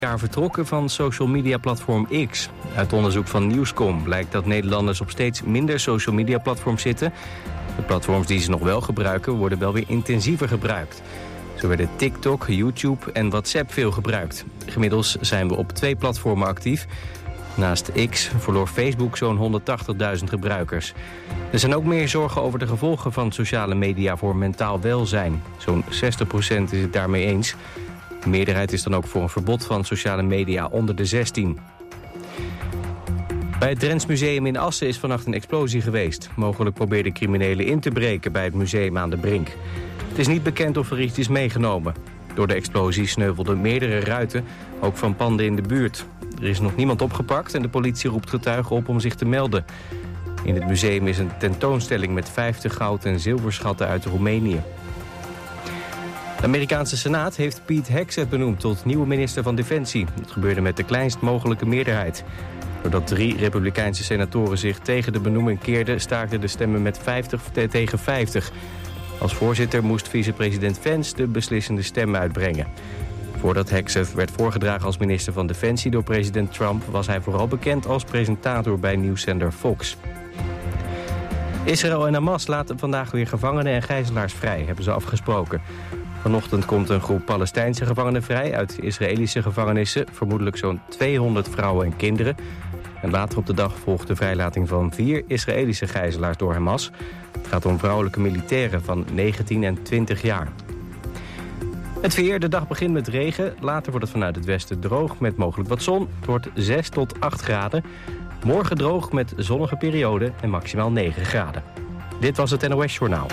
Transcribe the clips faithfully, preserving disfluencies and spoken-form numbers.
jaar vertrokken van social media platform X. Uit onderzoek van Nieuwscom blijkt dat Nederlanders op steeds minder social media platforms zitten. De platforms die ze nog wel gebruiken worden wel weer intensiever gebruikt. Zo werden TikTok, YouTube en WhatsApp veel gebruikt. Gemiddeld zijn we op twee platformen actief. Naast X verloor Facebook zo'n honderdtachtigduizend gebruikers. Er zijn ook meer zorgen over de gevolgen van sociale media voor mentaal welzijn. Zo'n zestig procent is het daarmee eens. De meerderheid is dan ook voor een verbod van sociale media onder de zestien. Bij het Drents Museum in Assen is vannacht een explosie geweest. Mogelijk probeerden criminelen in te breken bij het museum aan de Brink. Het is niet bekend of er iets is meegenomen. Door de explosie sneuvelden meerdere ruiten, ook van panden in de buurt. Er is nog niemand opgepakt en de politie roept getuigen op om zich te melden. In het museum is een tentoonstelling met vijftig goud- en zilverschatten uit Roemenië. De Amerikaanse Senaat heeft Pete Hegseth benoemd tot nieuwe minister van Defensie. Dat gebeurde met de kleinst mogelijke meerderheid. Doordat drie Republikeinse senatoren zich tegen de benoeming keerden, staakten de stemmen met vijftig tegen vijftig. Als voorzitter moest vicepresident Vance de beslissende stem uitbrengen. Voordat Hegseth werd voorgedragen als minister van Defensie door president Trump, was hij vooral bekend als presentator bij nieuwszender Fox. Israël en Hamas laten vandaag weer gevangenen en gijzelaars vrij, hebben ze afgesproken. Vanochtend komt een groep Palestijnse gevangenen vrij uit Israëlische gevangenissen, vermoedelijk zo'n tweehonderd vrouwen en kinderen. En later op de dag volgt de vrijlating van vier Israëlische gijzelaars door Hamas. Het gaat om vrouwelijke militairen van negentien en twintig jaar. Het weer, de dag begint met regen. Later wordt het vanuit het westen droog met mogelijk wat zon. Het wordt zes tot acht graden. Morgen droog met zonnige perioden en maximaal negen graden. Dit was het N O S Journaal.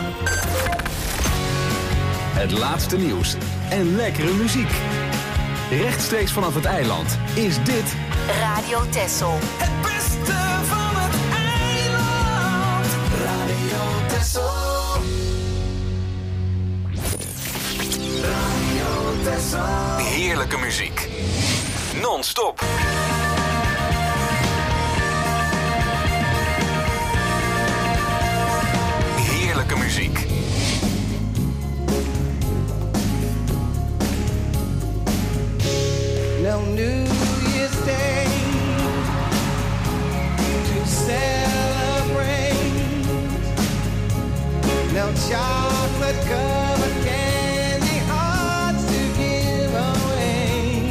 Het laatste nieuws en lekkere muziek. Rechtstreeks vanaf het eiland is dit Radio Texel. Het beste van het eiland. Radio Texel. Radio Texel. heerlijke muziek. Non-stop. Heerlijke muziek. No New Year's Day to celebrate. No chocolate covered candy hearts to give away.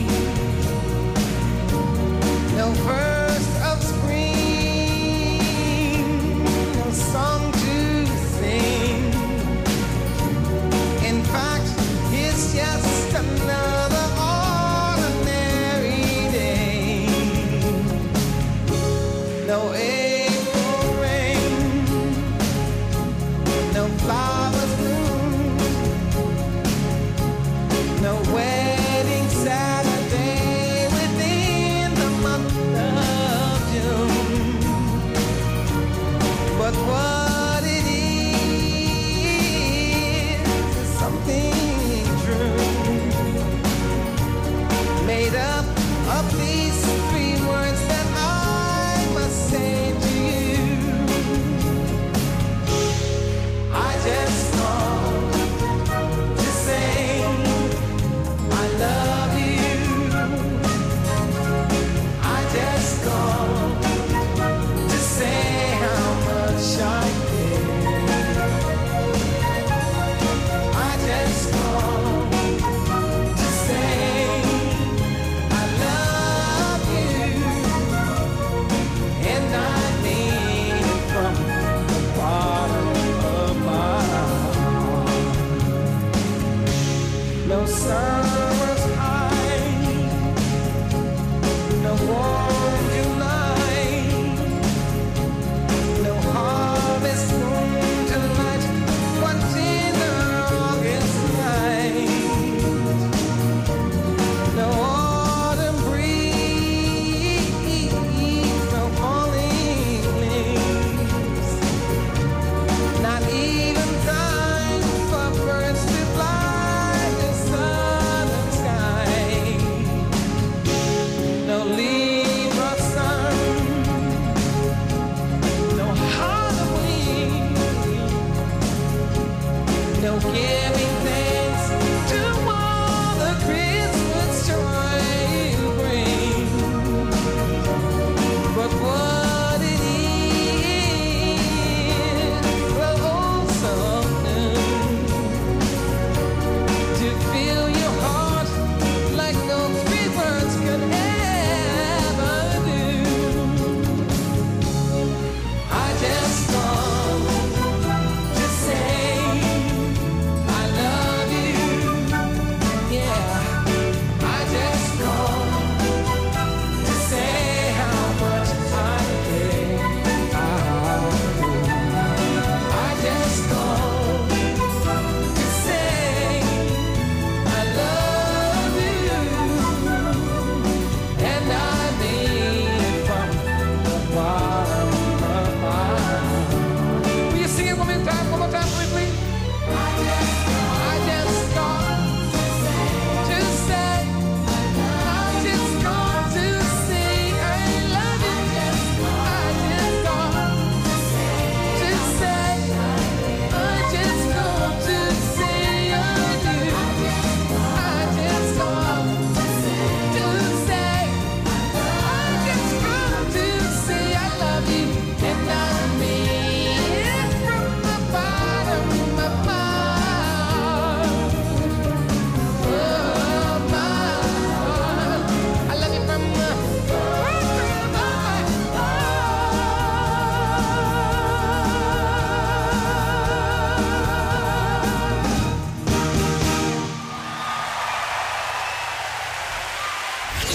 No first of spring, no song to sing. In fact, it's just another no April rain, no flowers bloom, no wedding Saturday within the month of June. But what it is is something true, made up of these three words that say to you, I just want to say I love you. I just want to say how much I care. I just want to say I love you.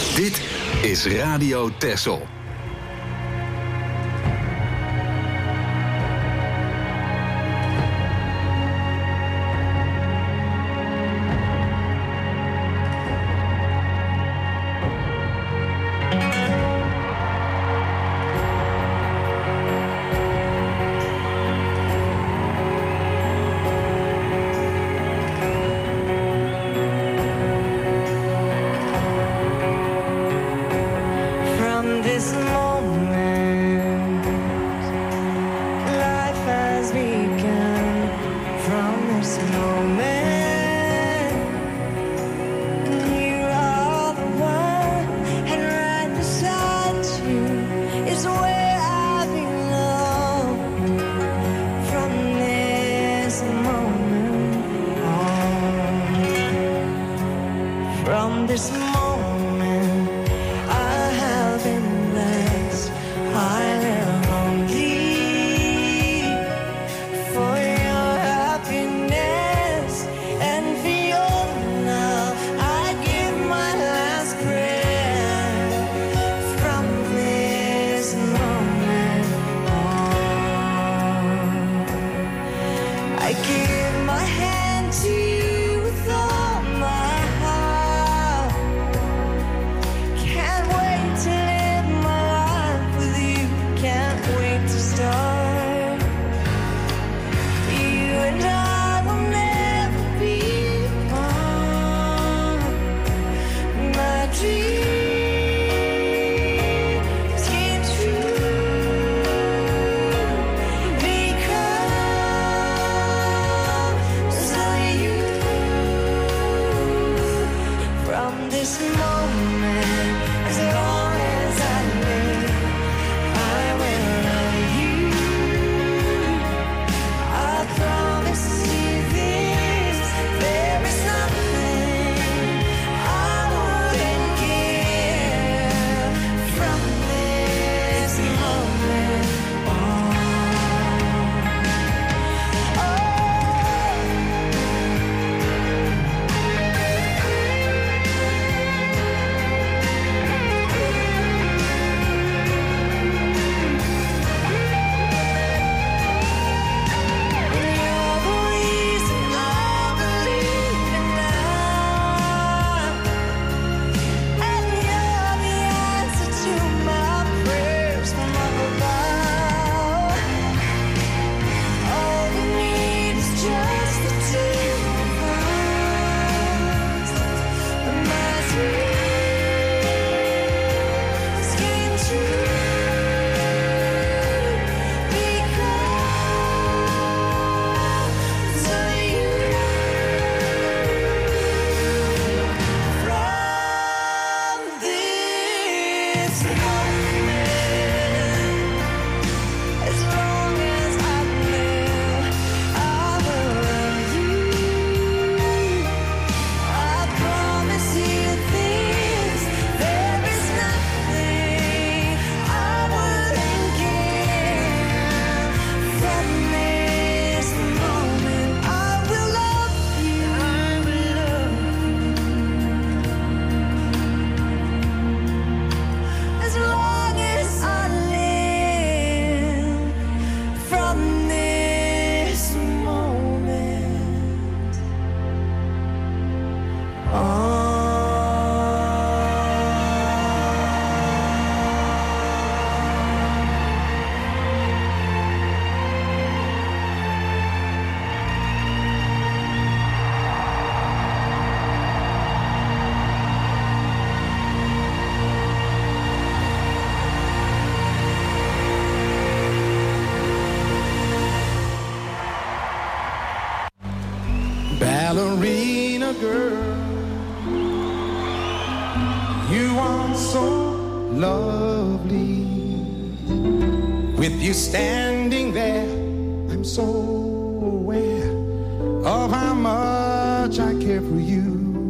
Dit is Radio Texel. Ballerina girl, you are so lovely. With you standing there, I'm so aware of how much I care for you.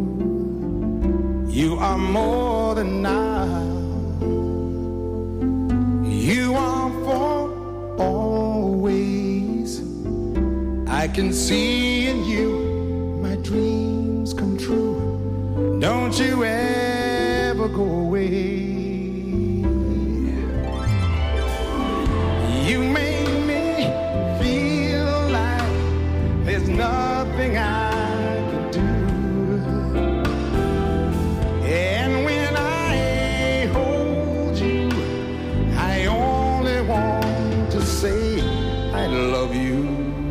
You are more than now. You are for always. I can see in you my dreams come true. Don't you ever go away. away. You made me feel like there's nothing I can do. And when I hold you, I only want to say I love you.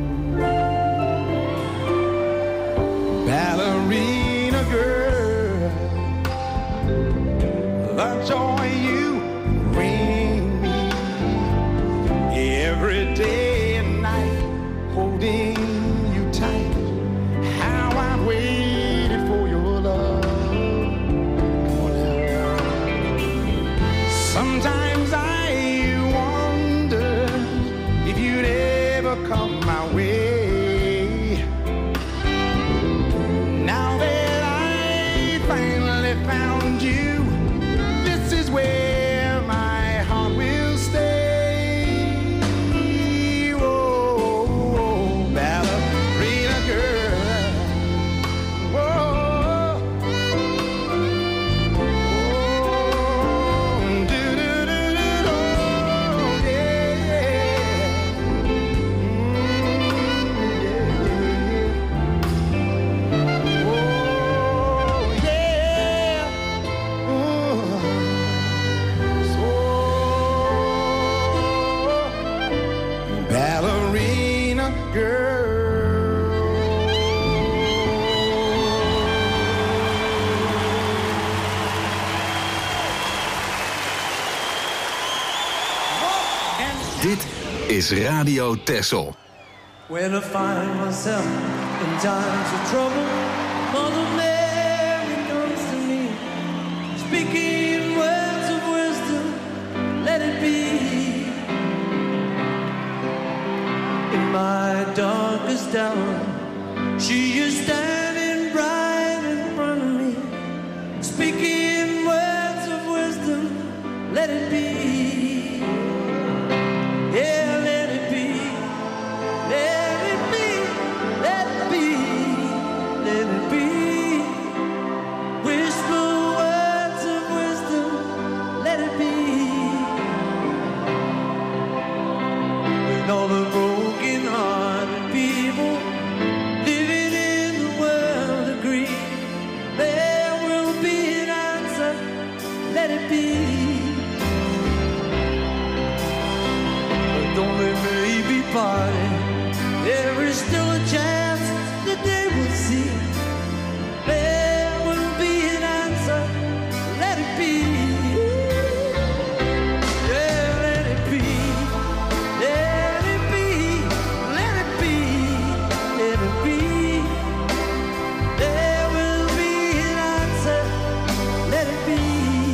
Ballerina girl, the joy you bring me every day and night, holding you tight. How I waited for your love. Come on now. Sometimes I wonder if you'd ever come my way. Now that I finally found you, this is where my heart will stay. Oh, ballerina girl. Whoa. Oh, do-do-do-do-do. Yeah, yeah. Mm, yeah. Oh, yeah. Oh, so ballerina girl. Dit is Radio Texel. When I find myself in times of trouble, Mother Mary comes to me, speaking words of wisdom, let it be. In my darkest hour, she is standing right in front of me, speaking words of wisdom, let it be. Yeah, let it be. Let it be, let it be, let it be. Whisper words of wisdom, let it be. When all the broken hearted people living in the world agree, there will be an answer, let it be. Though they may be parted, there is still a chance that they will see. There will be an answer, let it be. Yeah, let it be. Let it be. Let it be. Let it be. There will be an answer, let it be.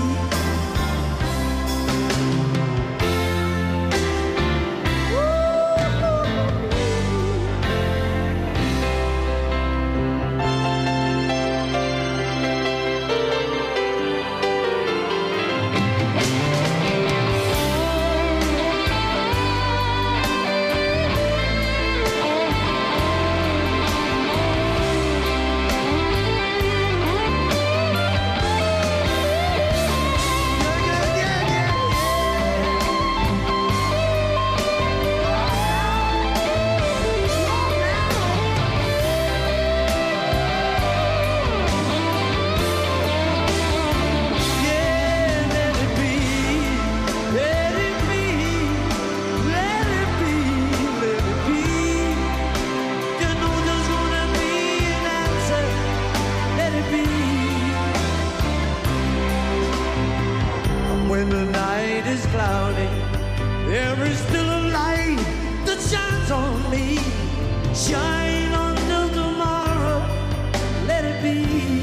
When the night is cloudy, there is still a light that shines on me. Shine until tomorrow, let it be.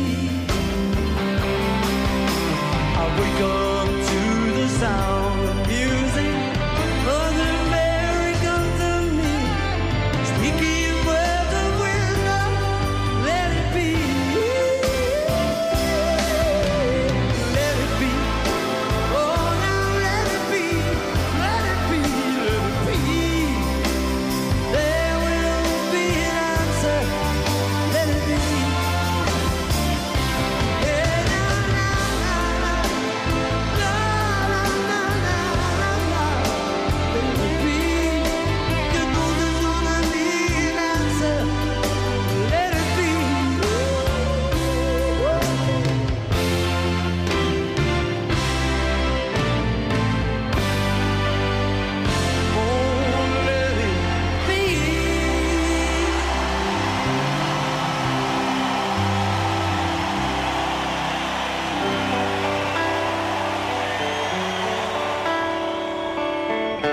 I wake up to the sound of music. Mother Mary comes to me, speaking words of wisdom, let it be. Let it be. Oh, now let it be. Let it be. Let it be. There will be an answer, let it be. Yeah, now, now, now, now.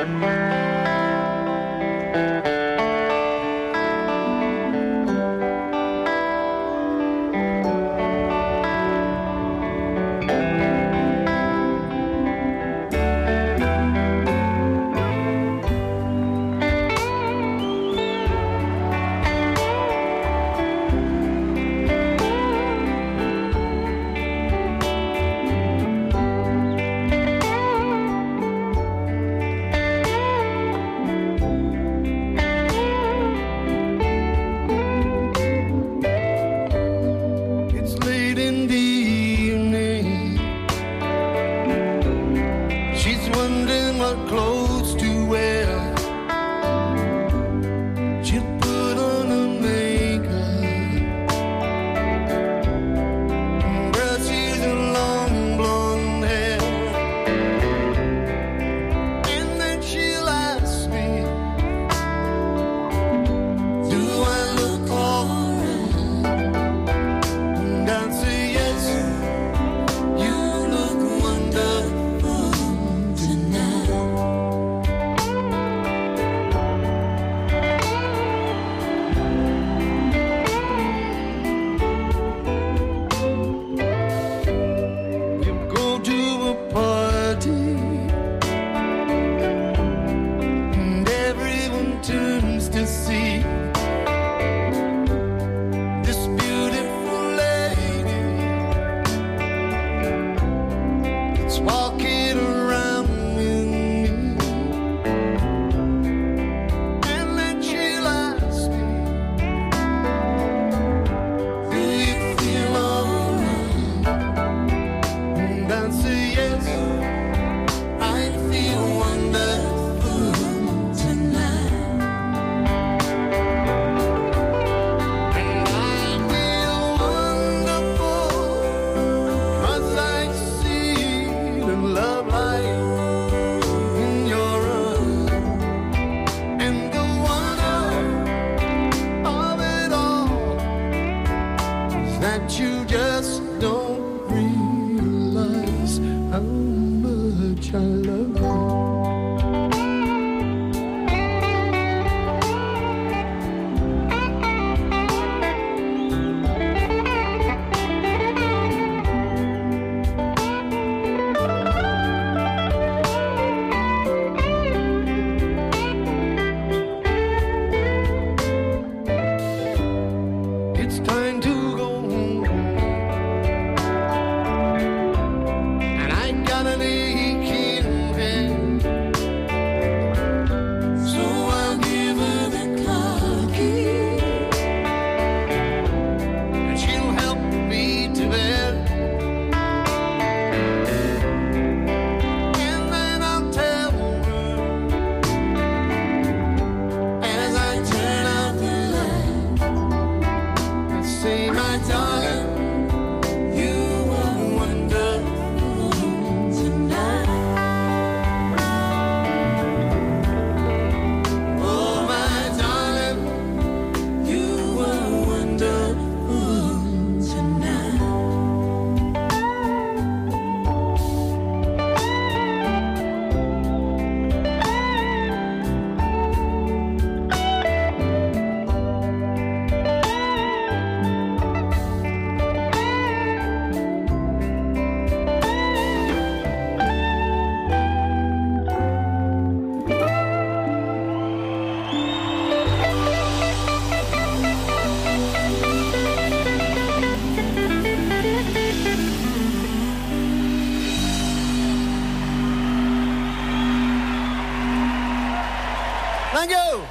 Thank you.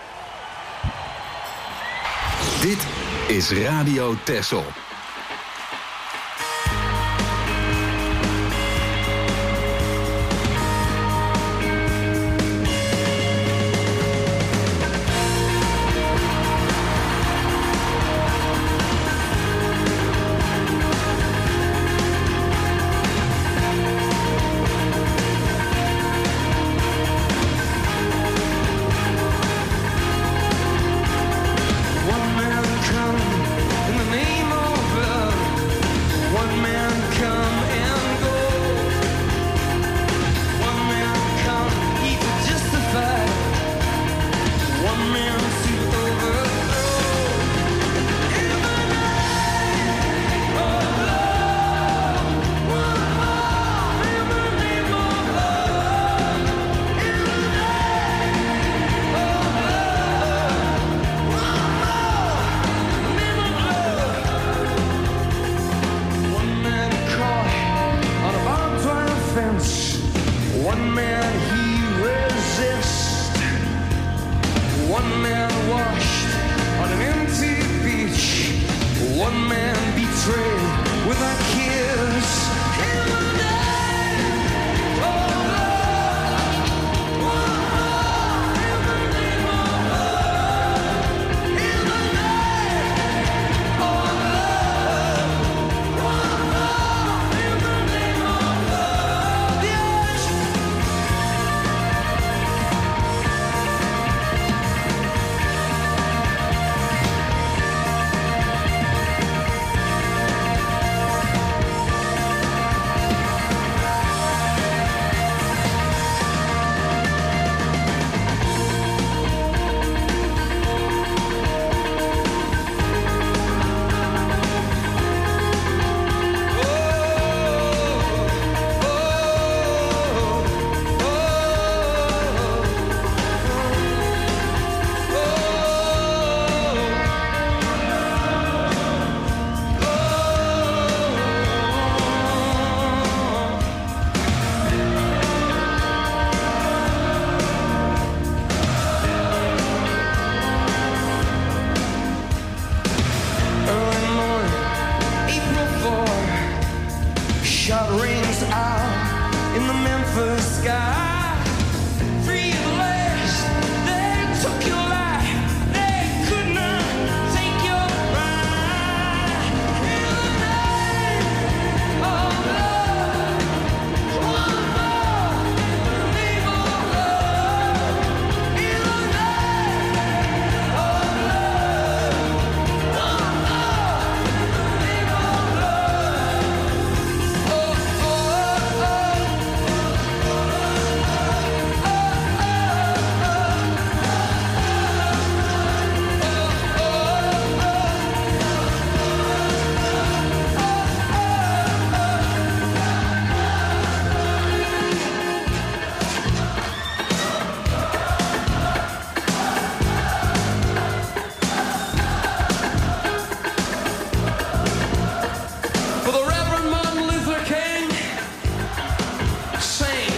Dit is Radio Texel. One man come in the name of defense. One man he resists. One man washed on an empty beach. One man betrayed with a kiss. In the name of love, one heart in the name of love. In the name of love, one heart in the name of love. Yes. Early morning, April fourth, shot rings out in the Memphis sky. Free at last, they took your life. They could not take your pride. In the name of love, one more. In the name of love, in the name of love, one more. In the name of love. Oh, oh, oh. For the Reverend Martin Luther King, sing.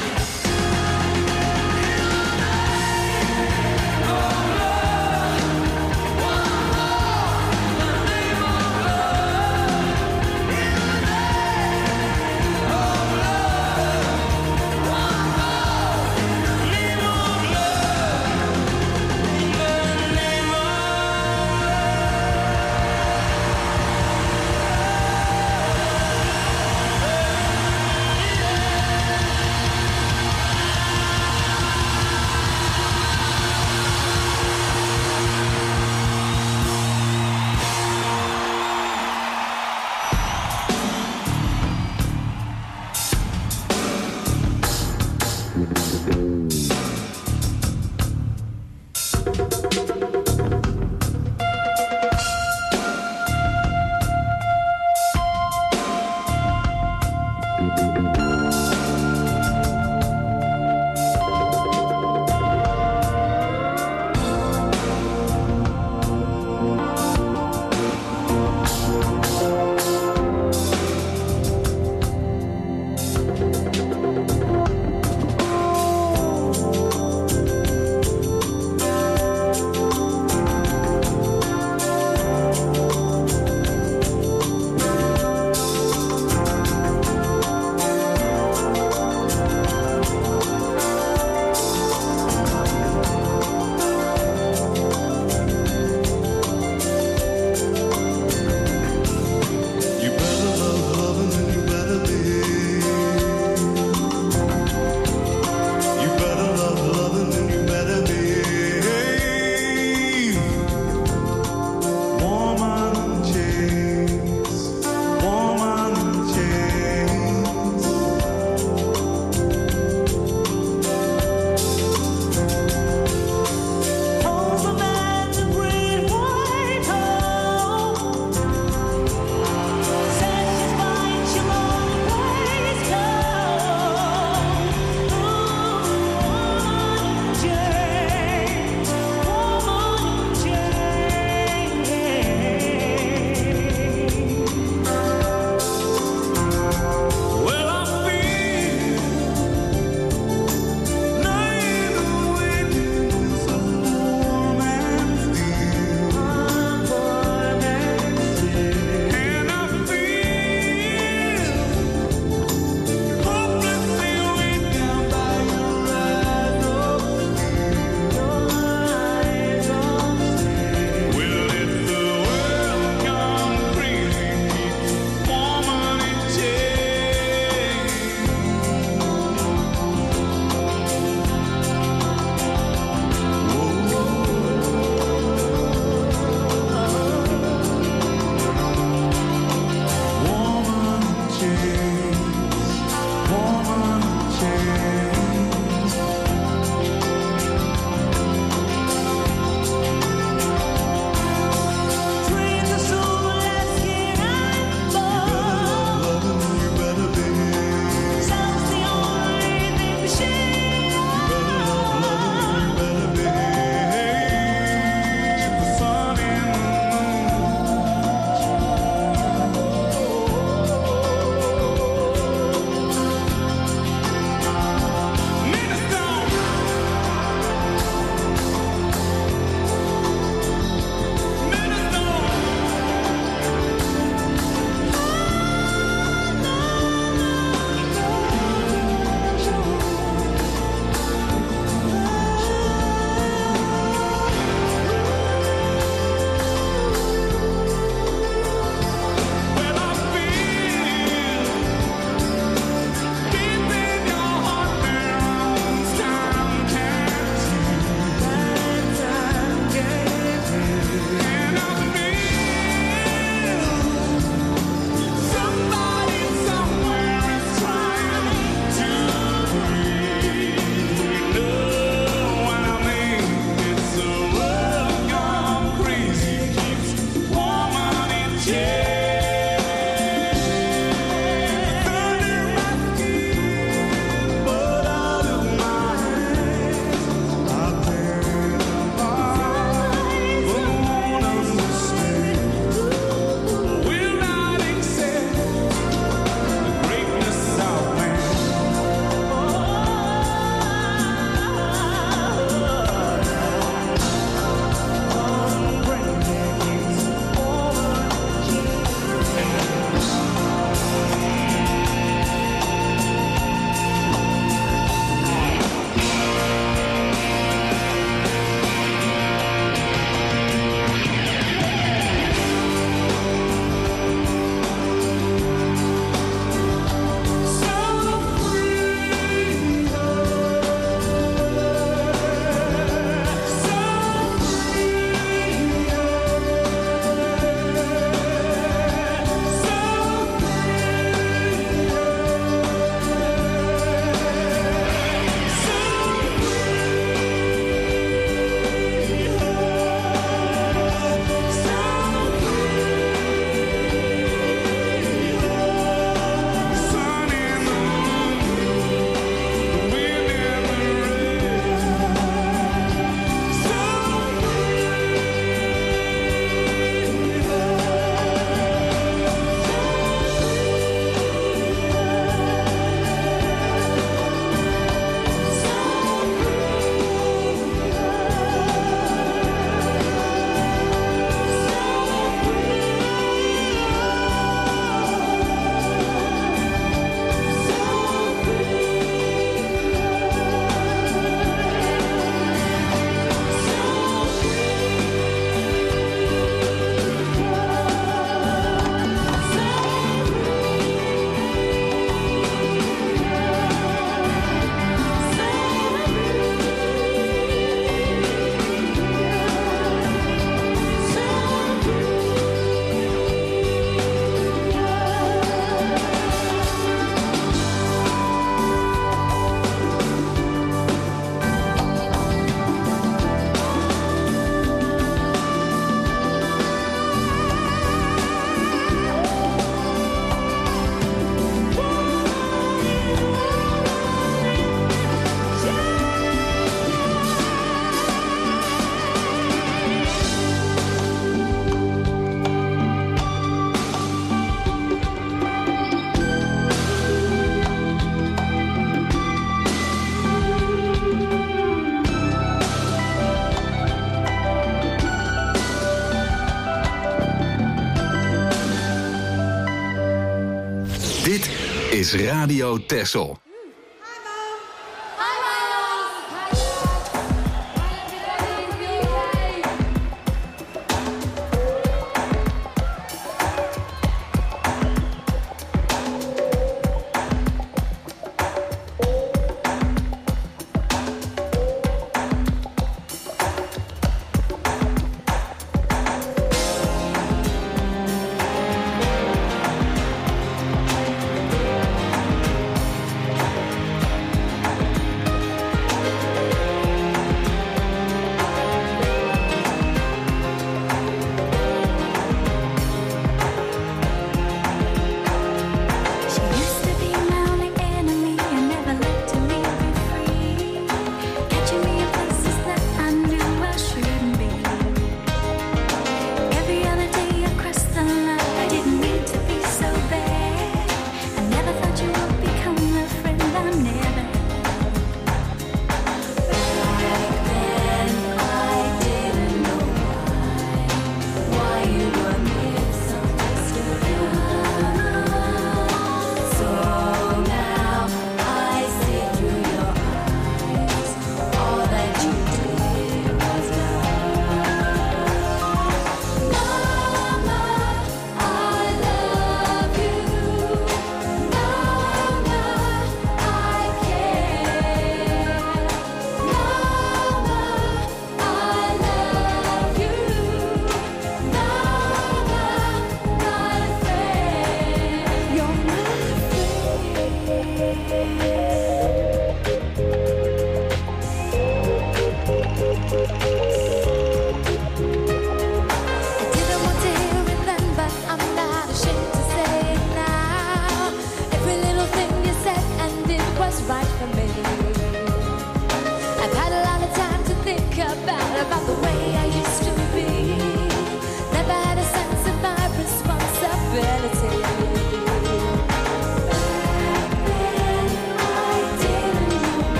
is Radio Texel.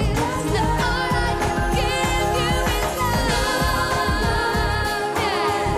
Yeah.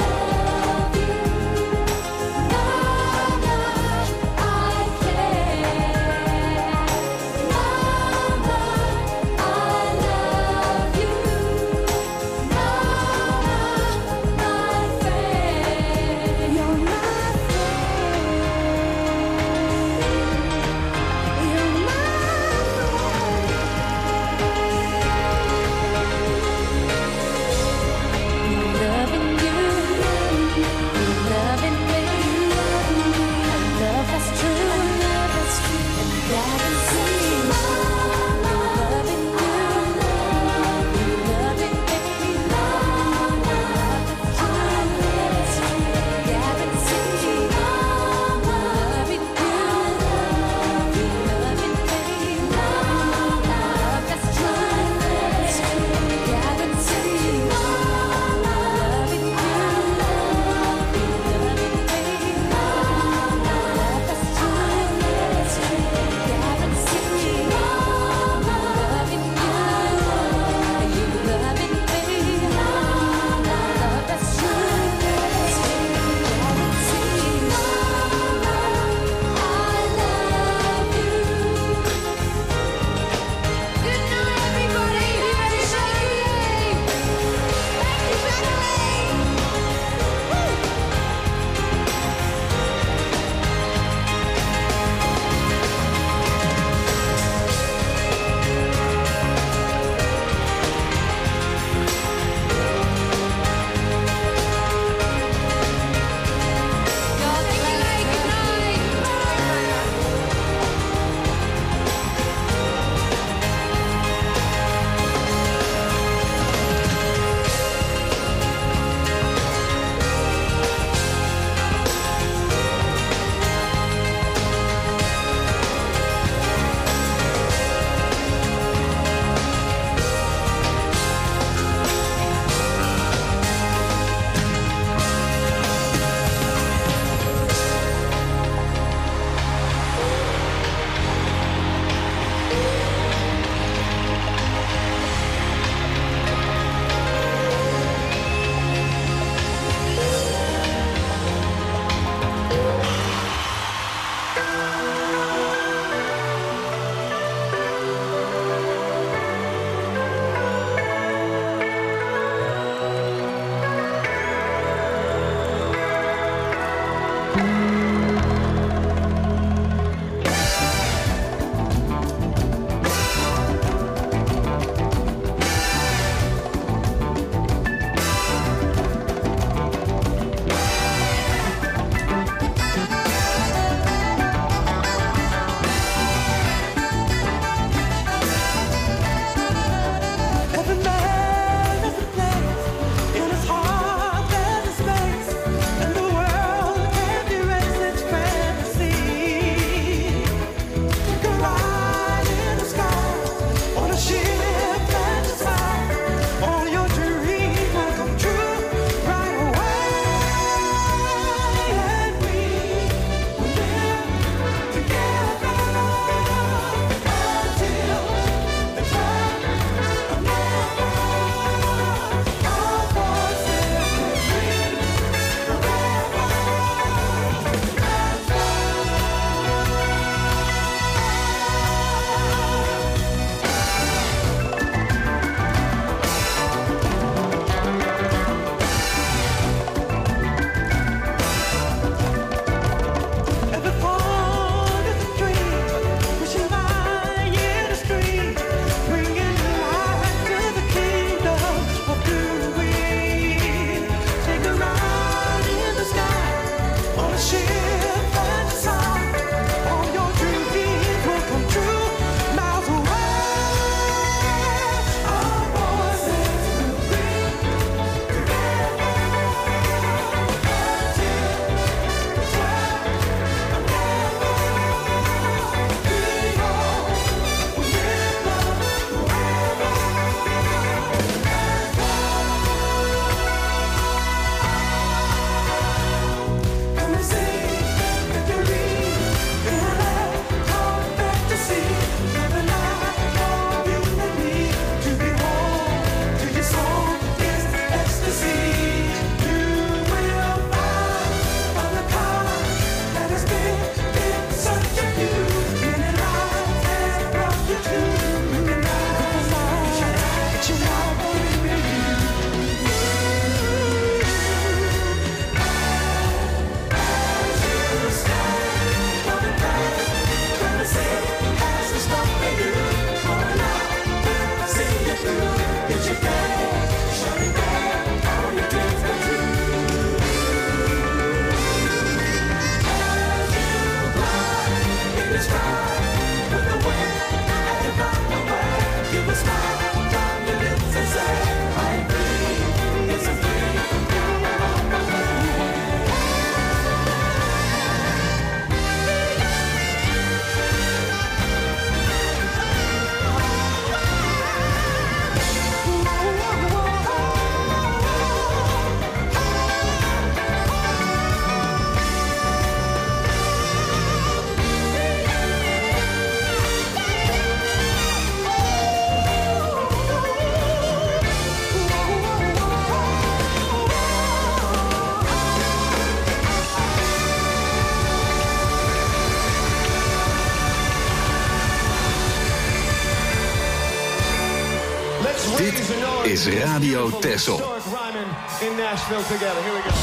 Dit is Radio Texel. In Nashville together. Here we go.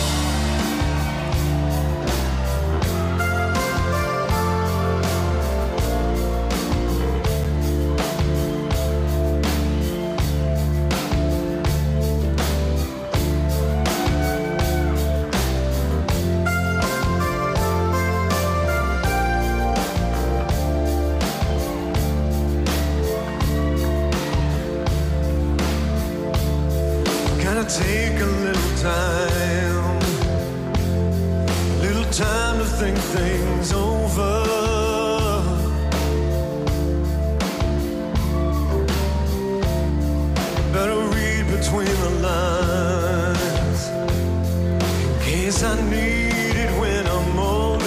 Take a little time, little time to think things over. Better read between the lines, in case I need it when I'm older.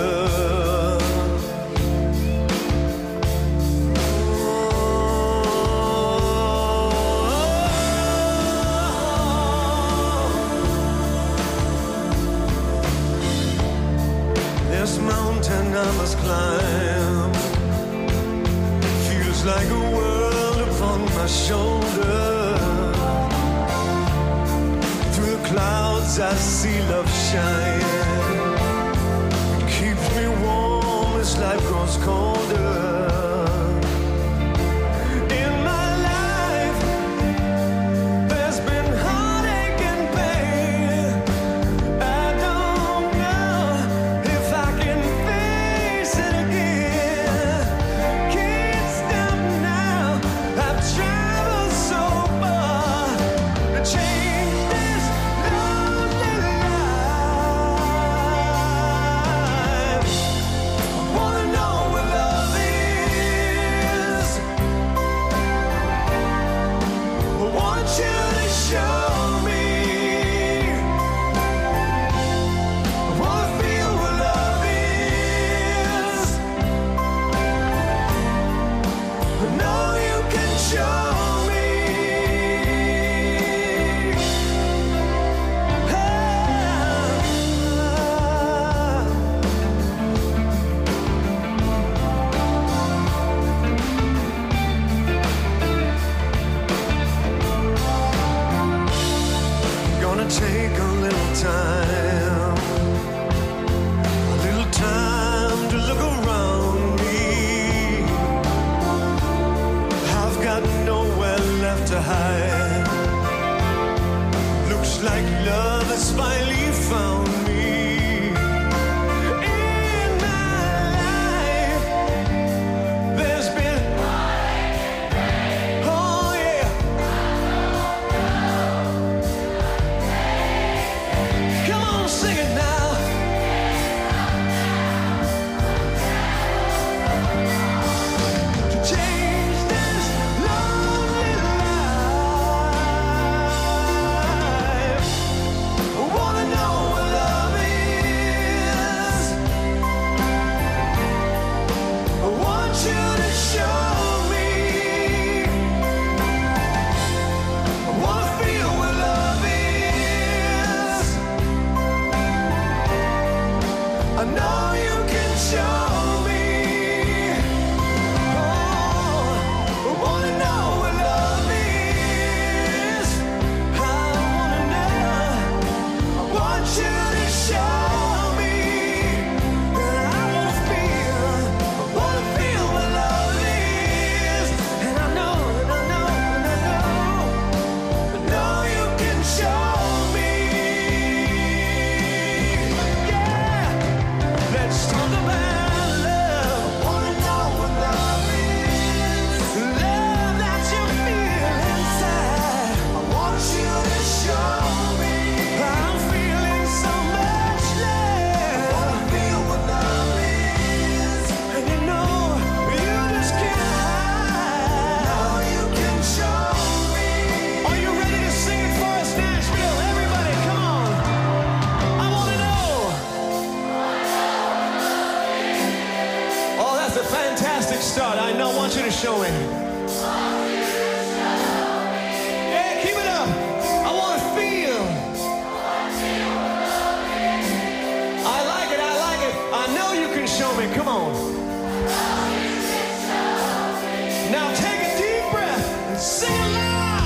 This mountain I must climb feels like a world upon my shoulder. Through the clouds I see love shine. It keeps me warm as life grows colder. Take a little time, a little time to look around me. I've got nowhere left to hide. Looks like love has finally found me. In my life, there's been oh yeah. Sing it now. To change this lonely life, I wanna know what love is. I want you to show me. I wanna feel what love is. I know you can show me. Oh, I wanna know what love is. I wanna know. I want you to show me. And I wanna feel. I wanna feel what love is. And I know, and I know, and I know. I know you can show me. Yeah. Let's talk about love. I wanna know what love is. Love that you feel inside. I want you to show me. I'm feeling so much love. I wanna feel what love is. And you know, you just can't hide. Now you can show me. Are you ready to sing it for us, Nashville? Everybody, come on. I wanna know. Oh, that's a fantastic start. I know. I want you to show me. Hey, keep it up. I want to feel. I like it. I like it. I know you can show me. Come on. Now take a deep breath and sing it loud.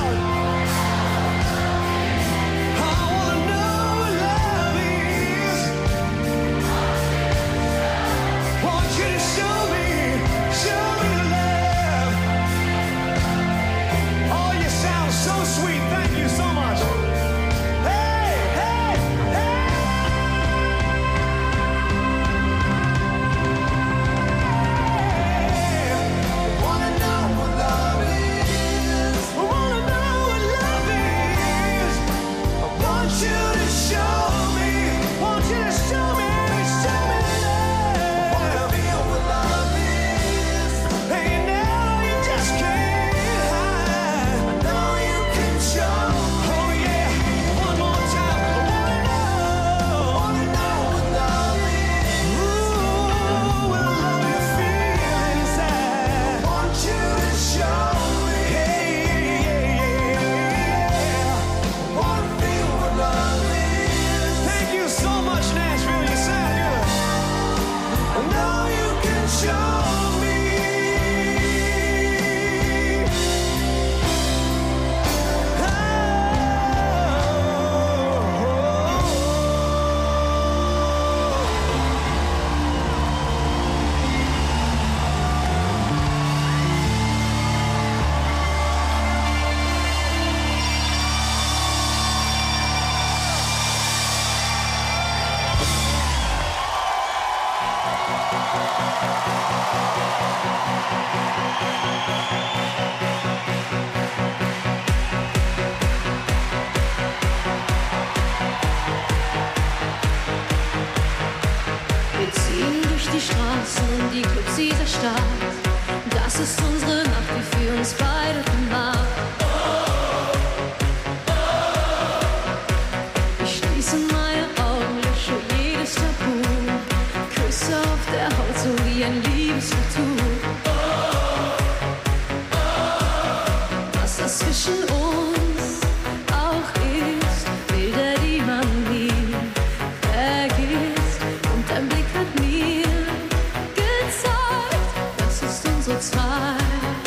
was es zwischen uns auch ist. Bilder, die man nie vergisst. Und dein Blick hat mir gezeigt, das ist unsere Zeit.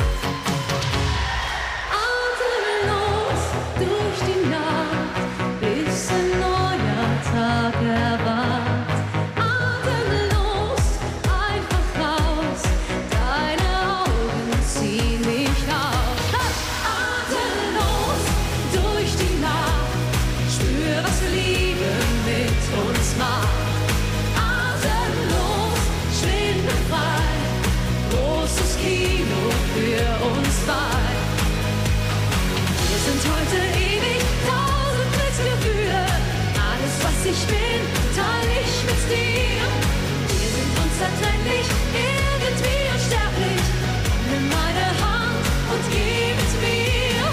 Atemlos durch die Nacht, bis ein neuer Tag erwacht. Atemlos einfach raus, deine Augen ziehen mich auf. Atemlos durch die Nacht, spür, was Liebe mit uns macht. Atemlos, schwindelfrei, großes Kino für uns zwei. Wir sind heute ewig, tausend Blitzgefühle. Alles, was ich bin, teile ich mit dir. Wir sind unzertrennlich, irgendwie unsterblich. Nimm meine Hand und geh mit mir.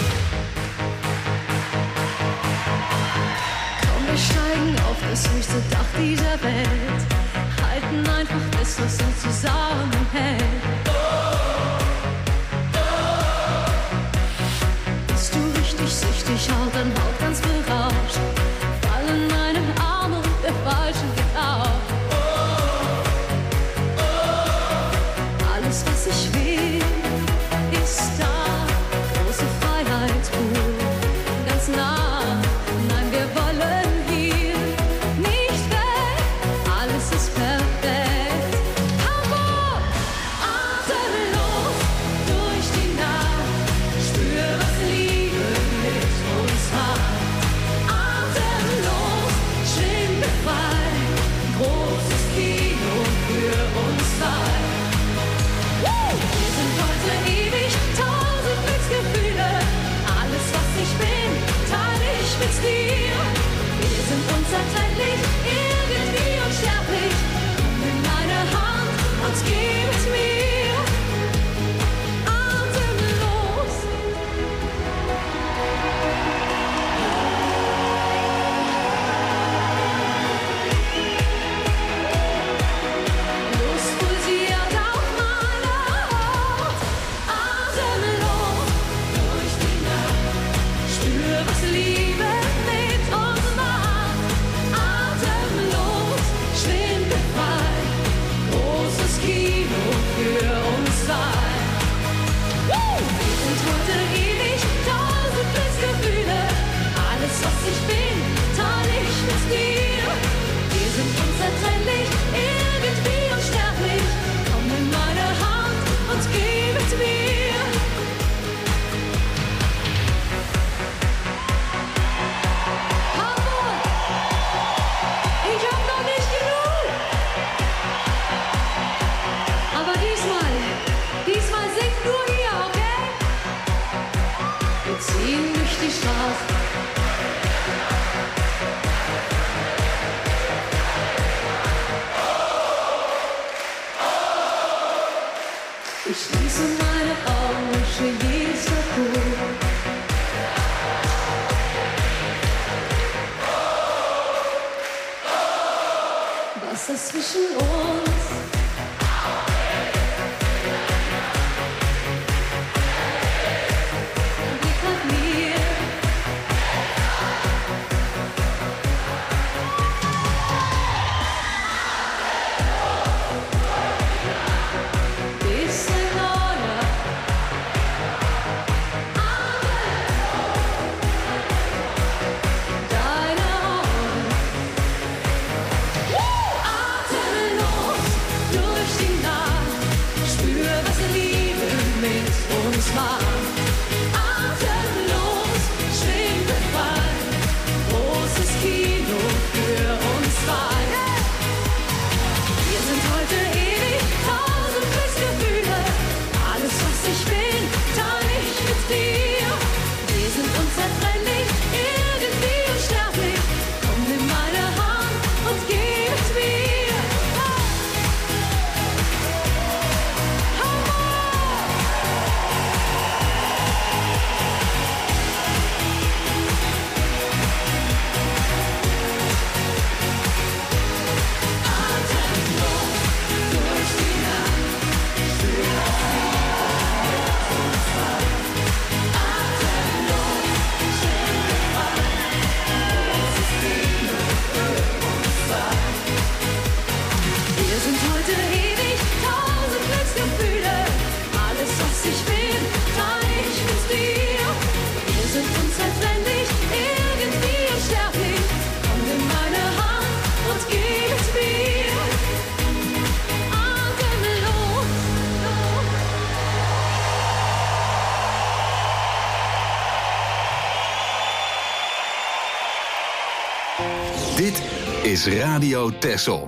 Komm, wir steigen auf das höchste Dach dieser Welt. Halten einfach fest, was uns zusammenhält. Bist du richtig süchtig, haut an Haut ganz berauscht. Fall in meine Arme und der Falschen geht auf. Alles, was ich will, ist da. Große Freiheit, pur, ganz nah. Nein, wir wollen hier nicht weg. Alles ist perfekt. Hamburg! Atemlos durch die Nacht. Spür, was Liebe mit uns macht. Atemlos, schwindelfrei. Großes Kino für uns zwei. Wir sind heute ewig, tausend Glücksgefühle. Alles, was ich bin, teile ich mit dir. Wir sind unzertrennlich, irgendwie unsterblich. Komm in meine Hand und geh mit mir. Atemlos. Lust pulsiert auf meiner Haut. Atemlos durch die Nacht. Spür, was Liebe mit uns macht. Atemlos, schwindelfrei. Großes Kino für uns zwei. Wir sind heute ewig, tausend Blitzgefühle. Alles, was ich bin, teile ich mit dir. Wir sind unzertrennlich, irgendwie unsterblich. Komm in meine Hand und geh mit mir. Dit is Radio Texel.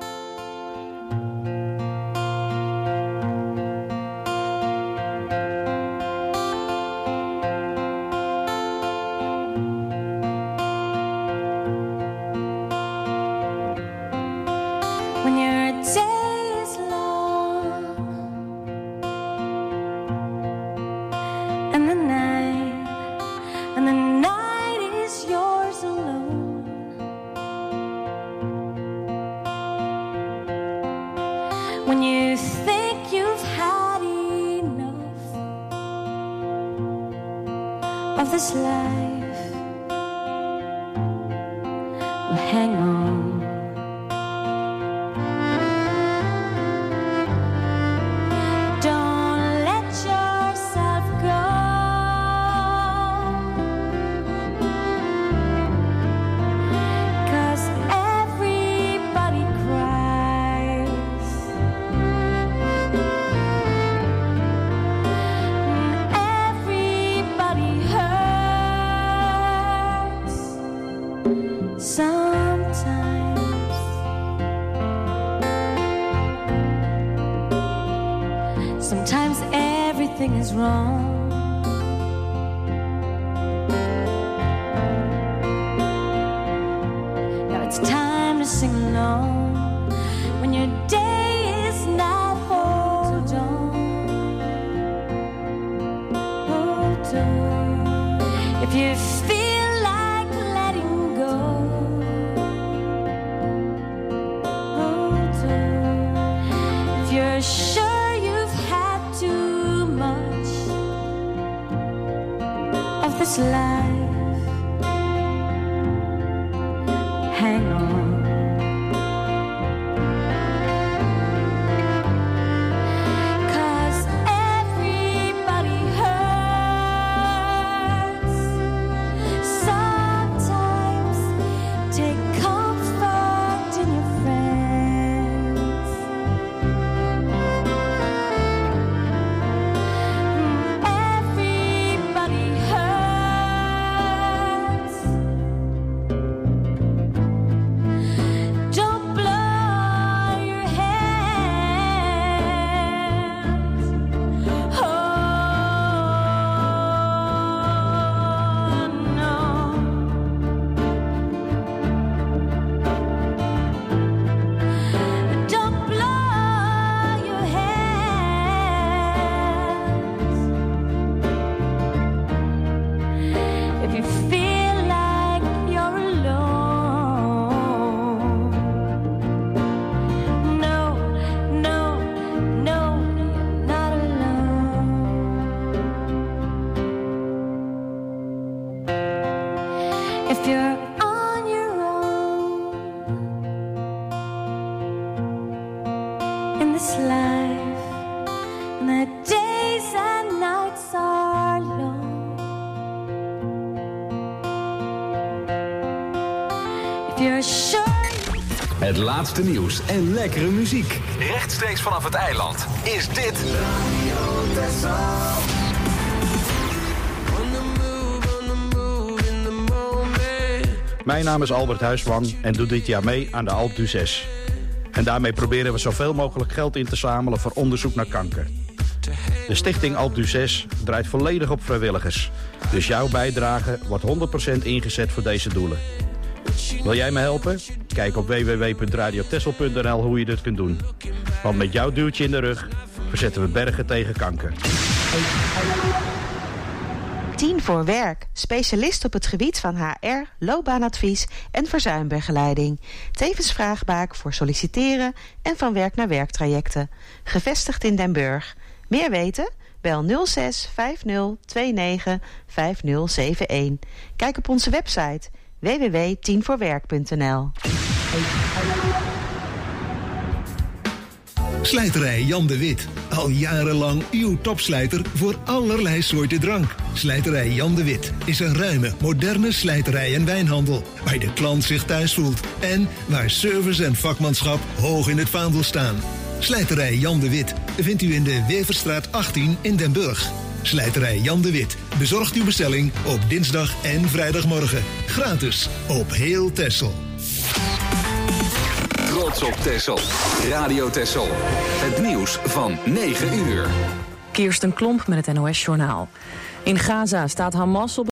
When your day is long and the night and the night is yours alone, when you think you've had enough of this life, well, hang on. Don't let yourself go, 'cause everybody cries, and everybody hurts sometimes. Sometimes everything is wrong. Now it's time to sing along. When your day is not, hold on, hold on. If you feel like letting go, hold on. If you're sure you've had too much of this life, hang on. 'Cause everybody hurts sometimes. Take comfort in your friends. Everybody hurts. Don't blow your hands. Oh no. Don't blow your hands. If you feel like you're alone, no, no, no, you're not alone. If you're on your own in this life, and the days and nights are long, if you're sure Het laatste nieuws en lekkere muziek. Rechtstreeks vanaf het eiland is dit Radio Texel. Mijn naam is Albert Huisman en doe dit jaar mee aan de Alpe d'Huez. En daarmee proberen we zoveel mogelijk geld in te zamelen voor onderzoek naar kanker. De stichting Alpe d'Huez draait volledig op vrijwilligers. Dus jouw bijdrage wordt honderd procent ingezet voor deze doelen. Wil jij me helpen? Kijk op w w w punt radio texel punt n l hoe je dit kunt doen. Want met jouw duwtje in de rug verzetten we bergen tegen kanker. Tien voor Werk, specialist op het gebied van H R, loopbaanadvies en verzuimbegeleiding. Tevens vraagbaak voor solliciteren en van werk naar werktrajecten. Gevestigd in Den Burg. Meer weten? Bel nul zes vijf nul twee negen vijf nul zeven een. Kijk op onze website w w w punt tien voor werk punt n l. Slijterij Jan de Wit. Al jarenlang uw topslijter voor allerlei soorten drank. Slijterij Jan de Wit is een ruime, moderne slijterij en wijnhandel, waar de klant zich thuis voelt en waar service en vakmanschap hoog in het vaandel staan. Slijterij Jan de Wit vindt u in de Weverstraat achttien in Den Burg. Slijterij Jan de Wit bezorgt uw bestelling op dinsdag en vrijdagmorgen. Gratis op heel Texel. trots op Texel. Radio Texel. Het nieuws van negen uur. Kirsten Klomp met het N O S Journaal. In Gaza staat Hamas op